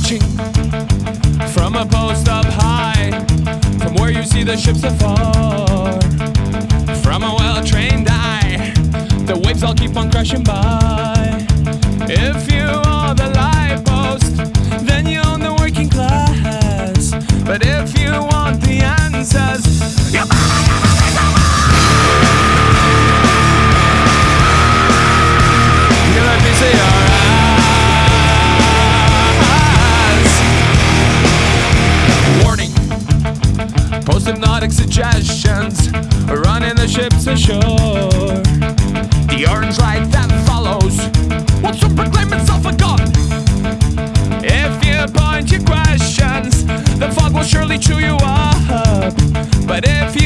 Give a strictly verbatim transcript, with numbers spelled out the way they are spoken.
watching from a post up high, from where you see the ships afar, from a well-trained eye, the waves all keep on crashing by. If you are the light post, then you own the working class. But if you want the answers, you you let me see your eyes. Warning, post-hypnotic suggestions, running the ships ashore. The orange light that follows will soon proclaim itself a god. If you point your questions, the fog will surely chew you up. But if